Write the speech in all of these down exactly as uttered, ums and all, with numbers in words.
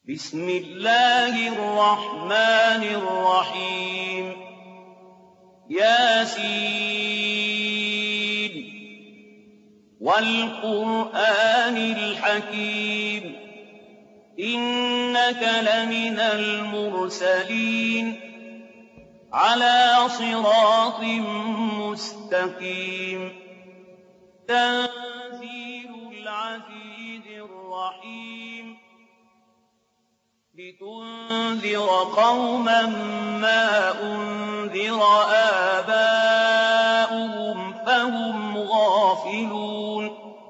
بسم الله الرحمن الرحيم ياسين والقرآن الحكيم إنك لمن المرسلين على صراط مستقيم تنزيل العزيز الرحيم لتنذر قوما ما أنذر آباؤهم فهم غافلون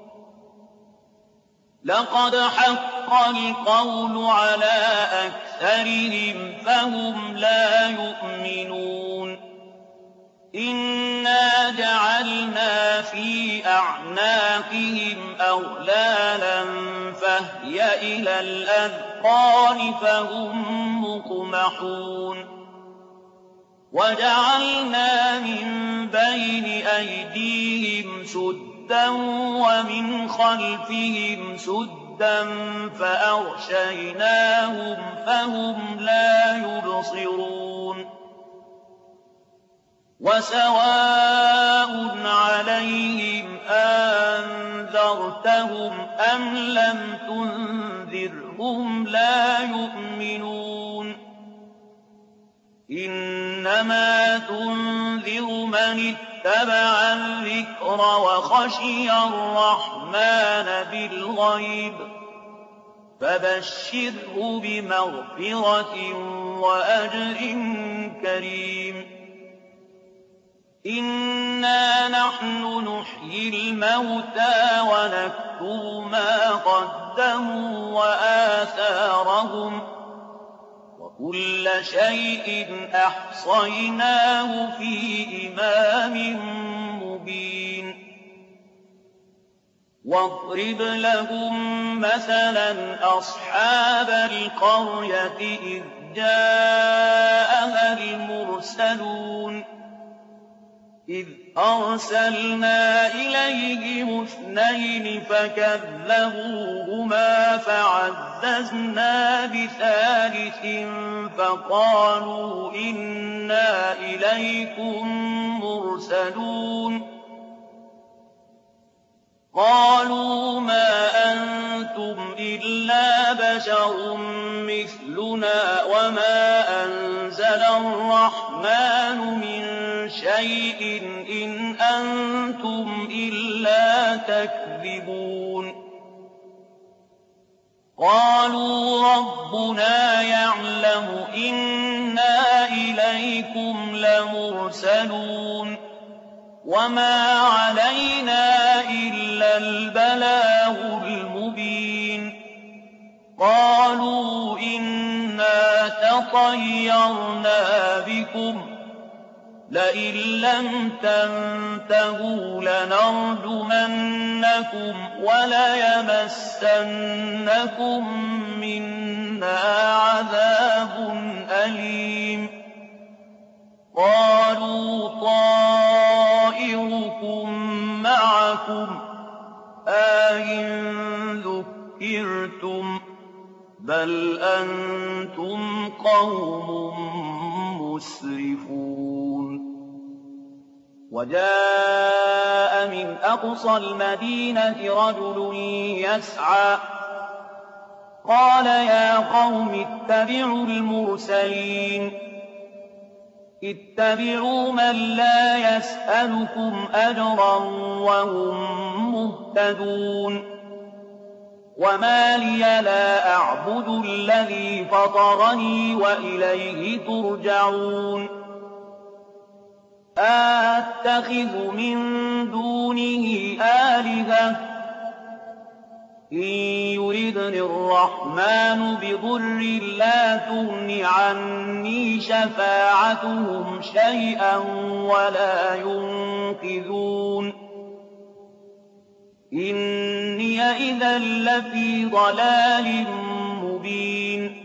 لقد حق القول على أكثرهم فهم لا يؤمنون إنا جعلنا في أعناقهم أغلالا فهي إلى الأذقان فهم مقمحون وجعلنا من بين أيديهم سدا ومن خلفهم سدا فأغشيناهم فهم لا يبصرون وسواء عليهم أنذرتهم أم لم تنذرهم لا يؤمنون إنما تنذر من اتبع الذكر وخشي الرحمن بالغيب فبشره بمغفرة وأجر كريم إنا نحن نحيي الموتى ونكتب ما قدموا وآثارهم وكل شيء أحصيناه في إمام مبين واضرب لهم مثلا أصحاب القرية إذ جاءها المرسلون إذ أرسلنا إليهم اثنين فكذبوهما فعززنا بثالث فقالوا إنا إليكم مرسلون قالوا ما أنتم إلا بشر مثلنا وما أنزل الرحمن من شيء إن أنتم إلا تكذبون قالوا ربنا يعلم إنا إليكم لمرسلون وما علينا إلا البلاغ المبين قالوا إنا تطيرنا بكم لئن لم تنتهوا لنرجمنكم وليمسنكم منا عذاب أليم قالوا طائركم معكم أئن ذكرتم بل أنتم قوم مسرفون وجاء من أقصى المدينة رجل يسعى قال يا قوم اتبعوا المرسلين اتبعوا من لا يسألكم أجرا وهم مهتدون وما لي لا أعبد الذي فطرني وإليه ترجعون أتخذ من دونه آلهة إن يردني الرحمن بضر لا تغن عني شفاعتهم شيئا ولا ينقذون إني إذا لفي ضلال مبين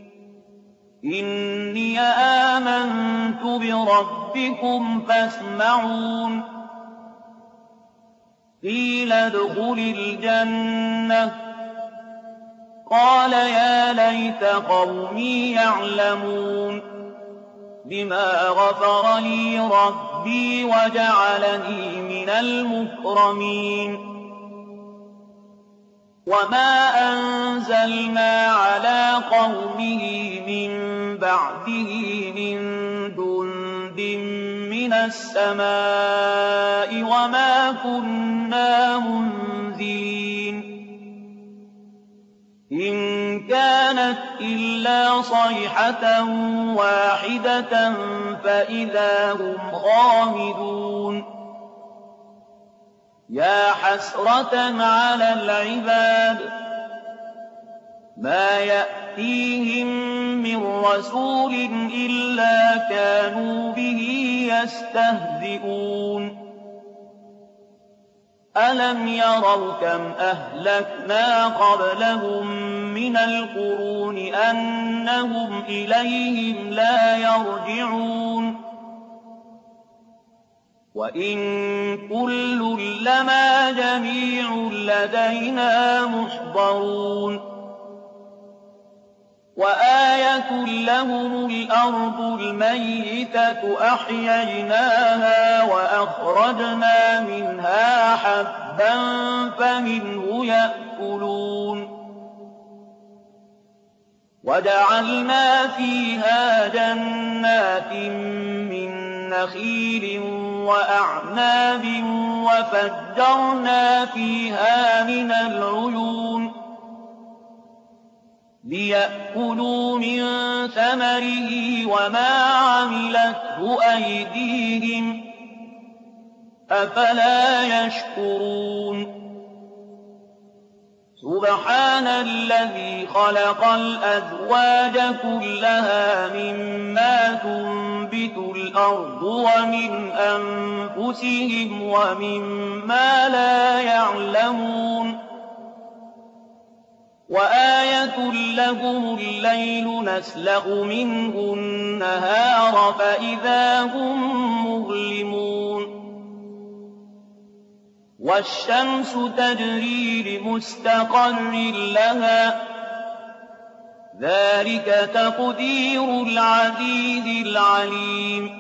إني آمنت بربكم فاسمعون قيل ادخل الجنة قال يا ليت قومي يعلمون بما غفر لي ربي وجعلني من المكرمين وما أنزلنا على قومه من بعده من جند من السماء وما كنا منزلين إن كانت إلا صيحة واحدة فإذا هم خامدون يا حسرة على العباد ما يأتيهم من رسول إلا كانوا به يستهزئون ألم يروا كم أهلكنا قبلهم من القرون أنهم إليهم لا يرجعون وإن كل لما جميع لدينا محضرون وآية لهم الأرض الميتة أحييناها وأخرجنا منها حبا فمنه يأكلون وجعلنا فيها جنات من نخيل وأعناب وفجرنا فيها من العيون ليأكلوا من ثمره وما عملته أيديهم أفلا يشكرون سبحان الذي خلق الأزواج كلها مما تنبت الأرض ومن أنفسهم ومما لا يعلمون وآية لهم الليل نسلخ منه النهار فإذا هم مظلمون والشمس تجري لمستقر لها ذلك تقدير العزيز العليم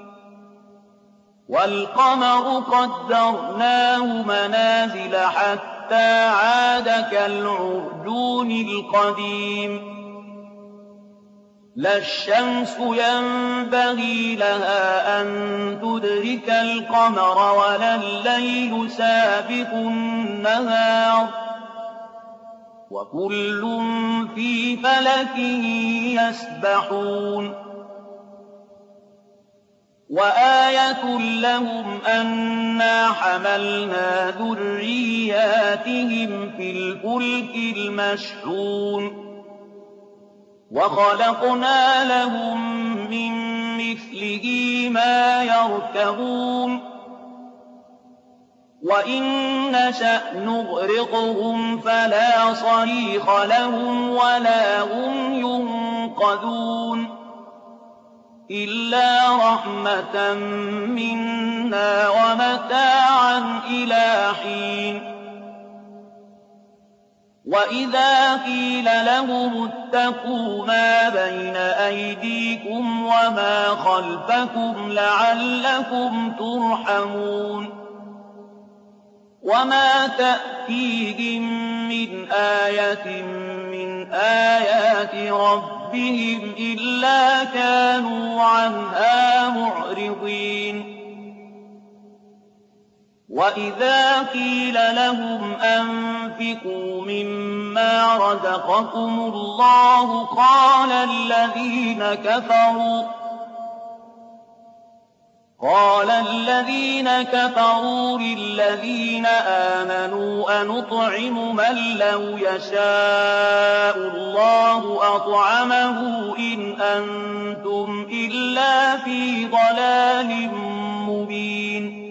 والقمر قدرناه منازل حتى عاد كالعرجون القديم لا الشمس ينبغي لها أن تدرك القمر ولا الليل سابق النهار وكل في فلك يسبحون وآية لهم أنا حملنا ذرياتهم في الفلك المشحون وخلقنا لهم من مثله ما يركبون وإن نشأ نغرقهم فلا صريخ لهم ولا هم ينقذون إلا رحمة منا ومتاعا إلى حين وإذا قيل لهم اتقوا ما بين أيديكم وما خلفكم لعلكم ترحمون وما تأتيهم من آية من آيات ربهم إلا كانوا عنها معرضين وإذا قيل لهم أنفقوا مما رزقكم الله قال الذين كفروا قال الذين كفروا للذين آمنوا أنطعم من لو يشاء الله أطعمه إن أنتم إلا في ضلال مبين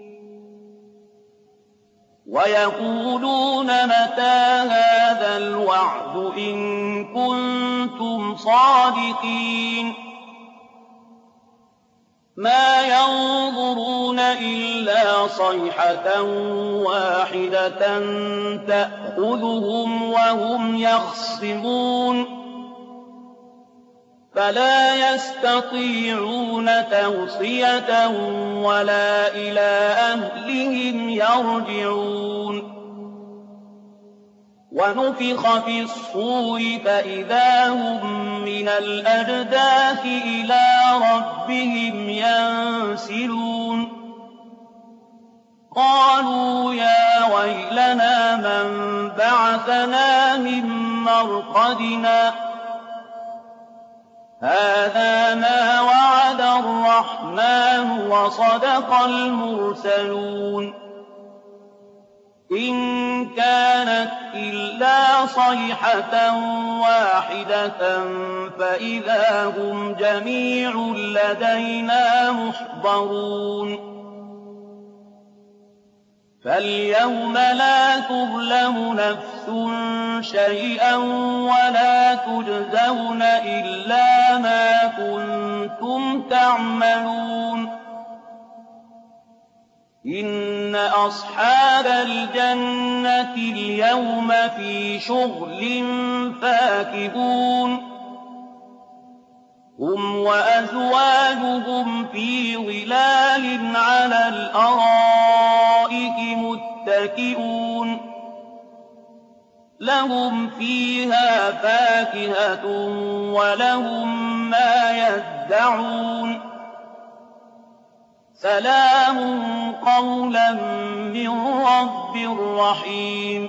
ويقولون متى هذا الوعد إن كنتم صادقين مَا يَنظُرُونَ إِلَّا صَيْحَةً وَاحِدَةً تَأْخُذُهُمْ وَهُمْ يَخْصِمُونَ فَلَا يَسْتَطِيعُونَ تَوْصِيَةً وَلَا إِلَىٰ أَهْلِهِمْ يَرْجِعُونَ وَنُفِخَ فِي الصُّورِ فَإِذَا هُم مِّنَ الْأَجْدَاثِ إِلَىٰ رَبِّهِمْ يَنسِلُونَ قَالُوا يَا وَيْلَنَا مَن بَعَثَنَا مِن مَّرْقَدِنَا هَٰذَا مَا وَعَدَ الرَّحْمَٰنُ وَصَدَقَ الْمُرْسَلُونَ إِن كَانَتْ إِلَّا صَيْحَةً وَاحِدَةً فَإِذَا هُمْ جَمِيعٌ لَّدَيْنَا مُحْضَرُونَ فَالْيَوْمَ لَا تُظْلَمُ نَفْسٌ شَيْئًا وَلَا تُجْزَوْنَ إِلَّا مَا كُنتُمْ تَعْمَلُونَ إِنَّ أَصْحَابَ الْجَنَّةِ الْيَوْمَ فِي شُغُلٍ فَاكِهُونَ هُمْ وَأَزْوَاجُهُمْ فِي ظِلَالٍ عَلَى الْأَرَائِكِ مُتَّكِئُونَ لَهُمْ فِيهَا فَاكِهَةٌ وَلَهُم مَّا يَدَّعُونَ سَلَامٌ قَوْلًا مِّن رَّبٍّ رَّحِيمٍ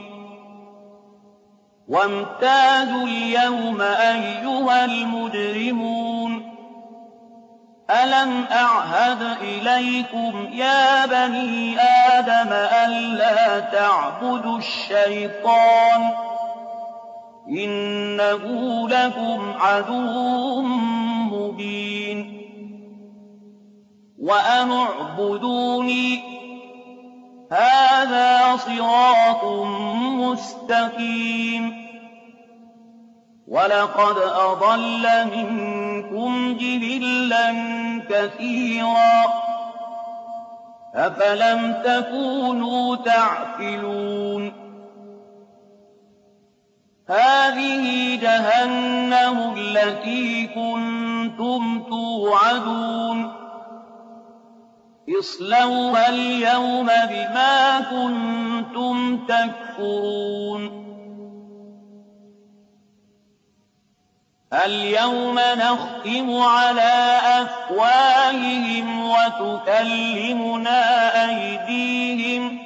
وَامْتَازُوا الْيَوْمَ أَيُّهَا الْمُجْرِمُونَ أَلَمْ أَعْهَدْ إِلَيْكُمْ يَا بَنِي آدَمَ أَلَّا تَعْبُدُوا الشَّيْطَانَ ۖ إِنَّهُ لَكُمْ عَدُوٌّ مُّبِينٌ وَأَنِ اعْبُدُونِي ۚ هَٰذَا صِرَاطٌ مُّسْتَقِيمٌ وَلَقَدْ أَضَلَّ مِنكُمْ جِبِلًّا كَثِيرًا ۖ أَفَلَمْ تَكُونُوا تَعْقِلُونَ هَٰذِهِ جَهَنَّمُ الَّتِي كُنتُمْ تُوعَدُونَ اصْلَوْهَا الْيَوْمَ بِمَا كُنتُمْ تَكْفُرُونَ الْيَوْمَ نَخْتِمُ عَلَىٰ أَفْوَاهِهِمْ وَتُكَلِّمُنَا أَيْدِيهِمْ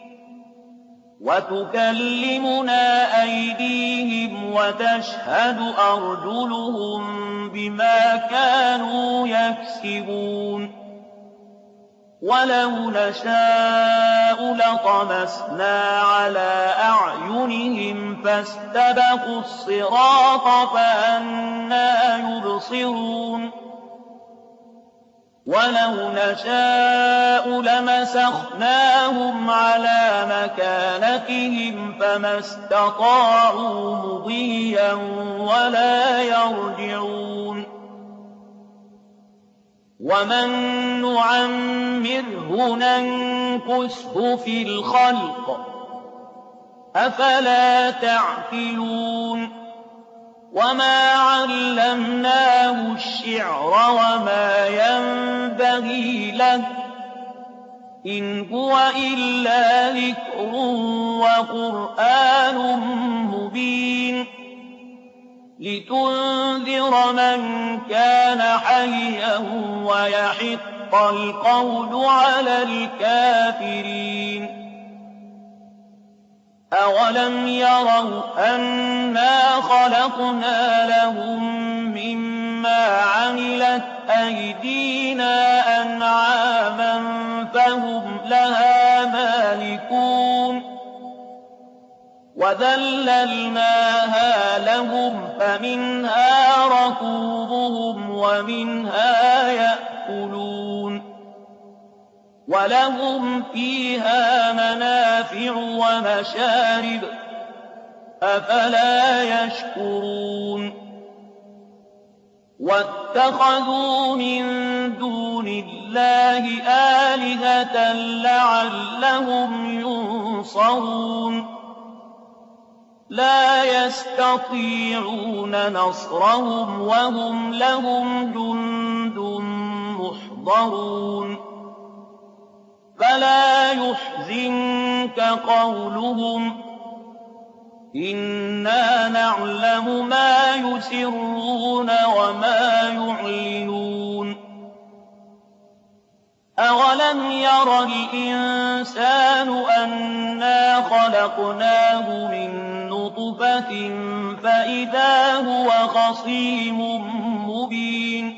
وَتُكَلِّمُنَا أَيْدِيهِمْ وَتَشْهَدُ أَرْجُلُهُم بِمَا كَانُوا يَكْسِبُونَ وَلَوْ نَشَاءُ لَطَمَسْنَا عَلَىٰ أَعْيُنِهِمْ فَاسْتَبَقُوا الصِّرَاطَ فَأَنَّىٰ يُبْصِرُونَ وَلَوْ نَشَاءُ لَمَسَخْنَاهُمْ عَلَىٰ مَكَانَتِهِمْ فَمَا اسْتَطَاعُوا مُضِيًّا وَلَا يَرْجِعُونَ وَمَن نُّعَمِّرْهُ نَنكُسْهُ فِي الْخَلْقِ ۖ أَفَلَا تَعْقِلُونَ وَمَا عَلَّمْنَاهُ الشِّعْرَ وَمَا يَنبَغِي لَهُ ۚ إِنْ هُوَ إِلَّا ذِكْرٌ وَقُرْآنٌ مُّبِينٌ لِتُنذِرَ مَن كَانَ حَيًّا وَيَحِقَّ الْقَوْلُ عَلَى الْكَافِرِينَ أَوَلَمْ يَرَوْا أَنَّا خَلَقْنَا لَهُم مِّمَّا عَمِلَتْ أَيْدِينَا أَنْعَامًا فَهُمْ لَهَا مَالِكُونَ وَذَلَّلْنَاهَا لَهُمْ فَمِنْهَا رَكُوبُهُمْ وَمِنْهَا يَأْكُلُونَ وَلَهُمْ فِيهَا مَنَافِعُ وَمَشَارِبُ ۖ أَفَلَا يَشْكُرُونَ. أَفَلَمْ يَرَوْا أَنَّا خَلَقْنَا لَهُم مِّمَّا عَمِلَتْ أَيْدِينَا أَنْعَامًا فَهُمْ لَهَا مَالِكُونَ وَذَلَّلْنَاهَا لَهُمْ فَمِنْهَا رَكُوبُهُمْ وَمِنْهَا يَأْكُلُونَ وَلَهُمْ فِيهَا مَنَافِعُ وَمَشَارِبُ ۖ أَفَلَا يَشْكُرُونَ وَاتَّخَذُوا مِن دُونِ اللَّهِ آلِهَةً لَّعَلَّهُمْ يُنصَرُونَ لَا يَسْتَطِيعُونَ نَصْرَهُمْ وَهُمْ لَهُمْ جُندٌ مُّحْضَرُونَ فَلَا يُحْزِنكَ قَوْلُهُمْ ۘ إِنَّا نَعْلَمُ مَا يُسِرُّونَ وَمَا يُعْلِنُونَ أَوَلَمْ يَرَ الْإِنسَانُ أَنَّا خَلَقْنَاهُ مِن نُّطْفَةٍ فَإِذَا هُوَ خَصِيمٌ مُّبِينٌ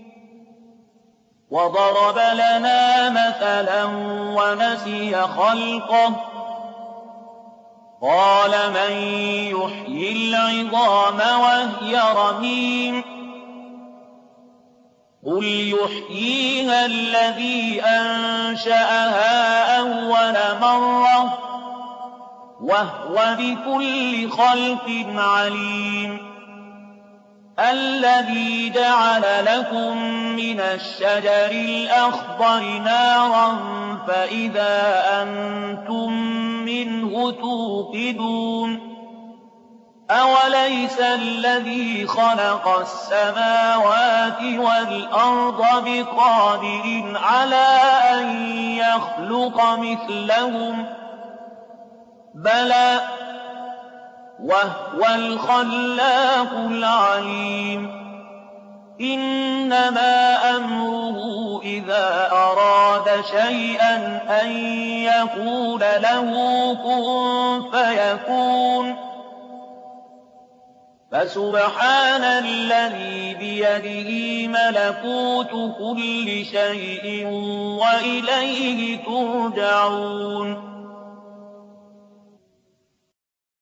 وَضَرَبَ لَنَا مَثَلًا وَنَسِيَ خَلْقَهُ قَالَ مَن يُحْيِي الْعِظَامَ وَهِيَ رَمِيمٌ قُلْ يُحْيِيهَا الَّذِي أَنشَأَهَا أَوَّلَ مَرَّةٍ وَهُوَ بِكُلِّ خَلْقٍ عَلِيمٌ الَّذِي جَعَلَ لَكُم مِّنَ الشَّجَرِ الْأَخْضَرِ نَارًا فَإِذَا أَنتُم مِّنْهُ تُوقِدُونَ أَوَلَيْسَ الَّذِي خَلَقَ السَّمَاوَاتِ وَالْأَرْضَ بِقَادِرٍ عَلَىٰ أَن يَخْلُقَ مِثْلَهُم ۚ بَلَىٰ وَهُوَ الْخَلَّاقُ الْعَلِيمُ إِنَّمَا أَمْرُهُ إِذَا أَرَادَ شَيْئًا أَن يَقُولَ لَهُ كُن فَيَكُونُ فَسُبْحَانَ الَّذِي بِيَدِهِ مَلَكُوتُ كُلِّ شَيْءٍ وَإِلَيْهِ تُرْجَعُونَ